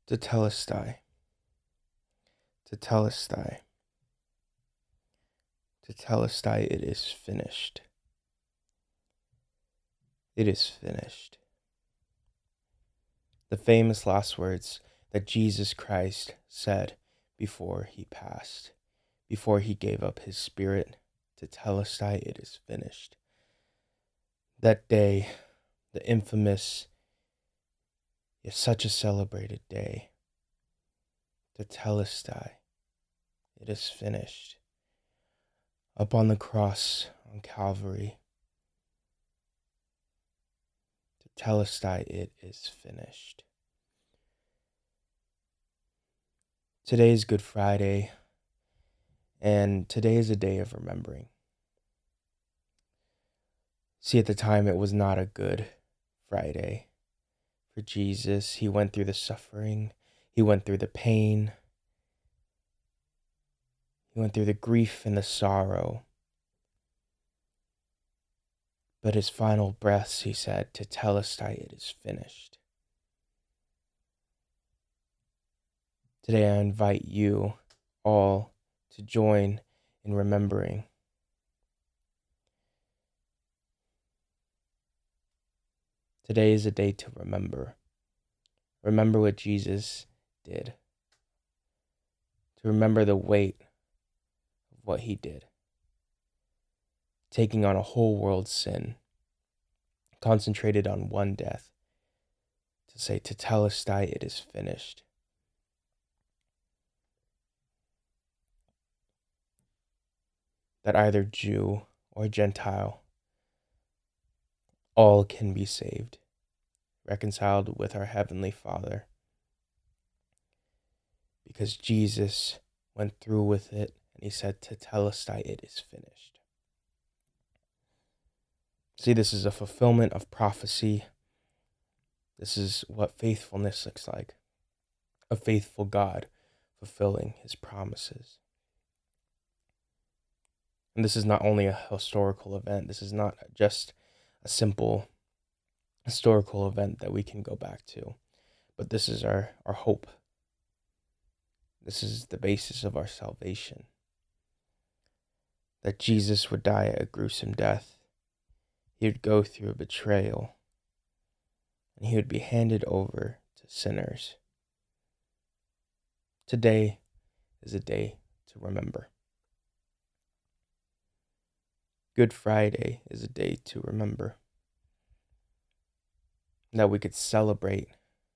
Tetelestai, Tetelestai, Tetelestai, it is finished. It is finished. The famous last words that Jesus Christ said before he passed, before he gave up his spirit. Tetelestai, it is finished. That day, the infamous, yet such a celebrated day. Tetelestai, it is finished. Up on the cross on Calvary. Tetelestai, it is finished. Today is Good Friday, and today is a day of remembering. See, at the time, it was not a good Friday for Jesus. He went through the suffering. He went through the pain. He went through the grief and the sorrow. But his final breaths, he said, Tetelestai, it is finished. Today, I invite you all to join in remembering. Today is a day to remember. Remember what Jesus did. To remember the weight of what he did. Taking on a whole world's sin. Concentrated on one death. To say, Tetelestai, it is finished. That either Jew or Gentile, all can be saved, reconciled with our Heavenly Father. Because Jesus went through with it, and he said, Tetelestai, it is finished. See, this is a fulfillment of prophecy. This is what faithfulness looks like. A faithful God fulfilling his promises. And this is not only a historical event. This is not just a simple historical event that we can go back to. But this is our hope. This is the basis of our salvation. That Jesus would die a gruesome death. He would go through a betrayal. And he would be handed over to sinners. Today is a day to remember. Good Friday is a day to remember. That we could celebrate.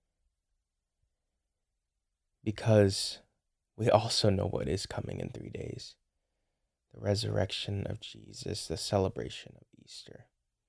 Because we also know what is coming in 3 days. The resurrection of Jesus, the celebration of Easter.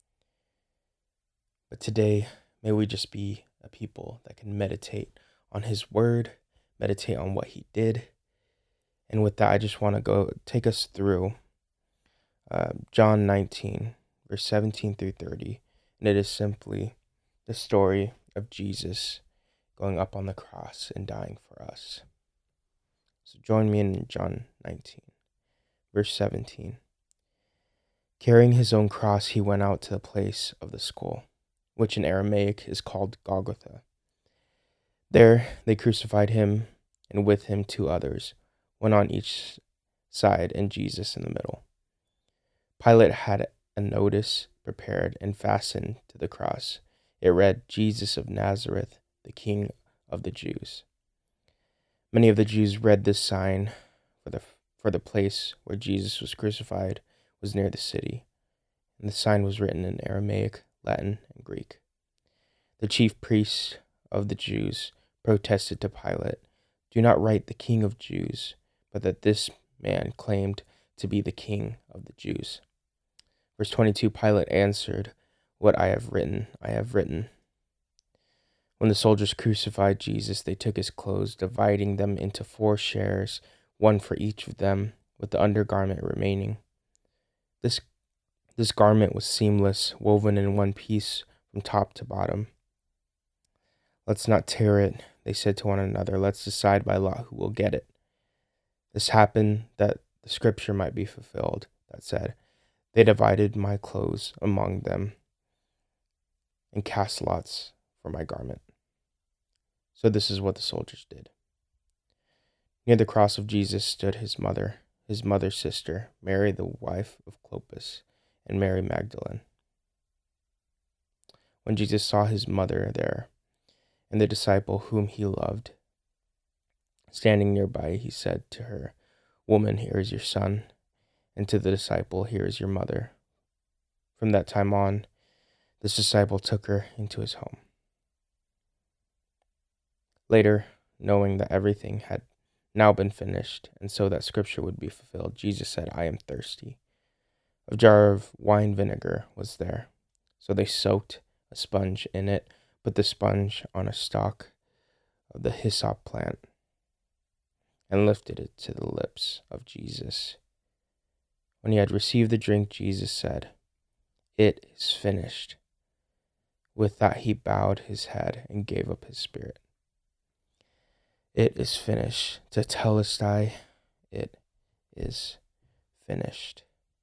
But today, may we just be a people that can meditate on his word, meditate on what he did. And with that, I just want to go take us through John 19, verse 17 through 30. And it is simply the story of Jesus going up on the cross and dying for us. So join me in John 19, verse 17. Carrying his own cross, he went out to the place of the skull, which in Aramaic is called Golgotha. There they crucified him, and with him 2 others, one on each side and Jesus in the middle. Pilate had a notice prepared and fastened to the cross. It read, Jesus of Nazareth, the King of the Jews. Many of the Jews read this sign, for the place where Jesus was crucified was near the city, and the sign was written in Aramaic, Latin, and Greek. The chief priests of the Jews protested to Pilate, "Do not write the King of Jews, but that this man claimed to be the King of the Jews." Verse 22, Pilate answered, "What I have written, I have written." When the soldiers crucified Jesus, they took his clothes, dividing them into 4 shares, one for each of them, with the undergarment remaining. This garment was seamless, woven in one piece from top to bottom. "Let's not tear it," they said to one another. "Let's decide by lot who will get it." This happened that the scripture might be fulfilled, that said, "They divided my clothes among them and cast lots for my garment." So this is what the soldiers did. Near the cross of Jesus stood his mother's sister, Mary, the wife of Clopas, and Mary Magdalene. When Jesus saw his mother there, and the disciple whom he loved standing nearby, he said to her, "Woman, here is your son," and to the disciple, "Here is your mother." From that time on, this disciple took her into his home. Later, knowing that everything had now been finished, and so that scripture would be fulfilled, Jesus said, "I am thirsty." A jar of wine vinegar was there, so they soaked a sponge in it, put the sponge on a stalk of the hyssop plant, and lifted it to the lips of Jesus. When he had received the drink, Jesus said, "It is finished." With that, he bowed his head and gave up his spirit. It is finished. Tetelestai, it is finished.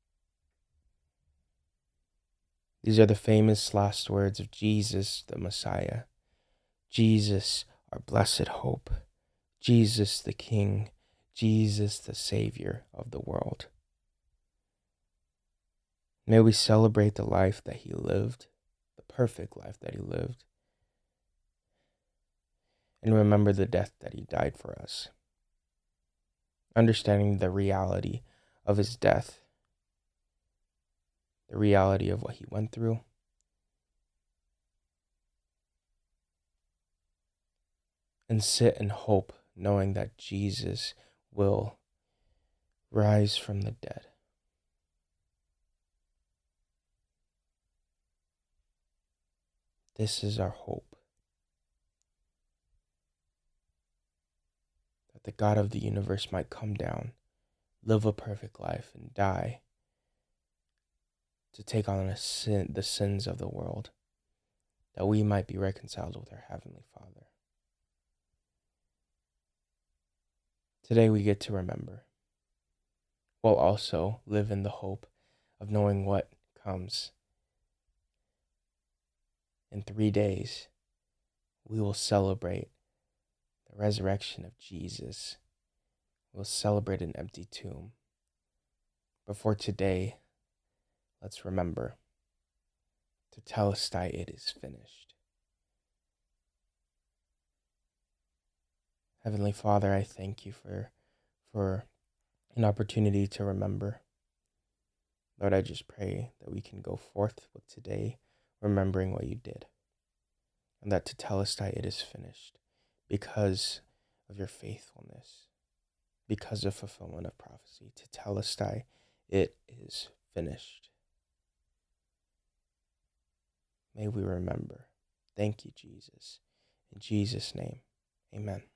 These are the famous last words of Jesus, the Messiah. Jesus, our blessed hope. Jesus, the King. Jesus, the Savior of the world. May we celebrate the life that he lived, the perfect life that he lived, and remember the death that he died for us. Understanding the reality of his death, the reality of what he went through, and sit in hope, knowing that Jesus will rise from the dead. This is our hope, that the God of the universe might come down, live a perfect life, and die to take on the sins of the world, that we might be reconciled with our Heavenly Father. Today we get to remember, while also live in the hope of knowing what comes. In 3 days, we will celebrate the resurrection of Jesus. We'll celebrate an empty tomb. But for today, let's remember, Tetelestai, it is finished. Heavenly Father, I thank you for an opportunity to remember. Lord, I just pray that we can go forth with today, remembering what you did, and that Tetelestai, it is finished, because of your faithfulness, because of fulfillment of prophecy. Tetelestai, it is finished. May we remember. Thank you, Jesus. In Jesus' name, amen.